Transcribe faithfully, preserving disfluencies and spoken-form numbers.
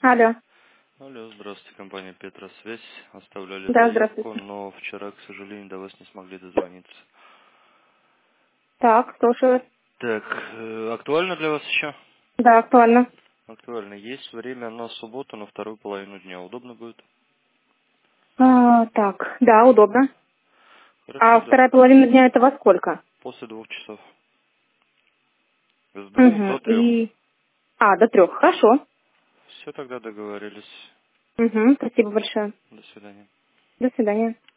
Алло. Алло, здравствуйте, компания Петросвязь. Оставляли Да, заявку, здравствуйте. но вчера, к сожалению, до вас не смогли дозвониться. Так, слушаю. Так, э, актуально для вас еще? Да, актуально. Актуально. Есть время на субботу, на вторую половину дня. Удобно будет? А, так, да, удобно. А Хорошо, да. вторая половина дня это во сколько? После двух часов. С двух Угу. до трех. И... А, до трех. Хорошо. Все, тогда договорились. Угу. Спасибо большое. До свидания. До свидания.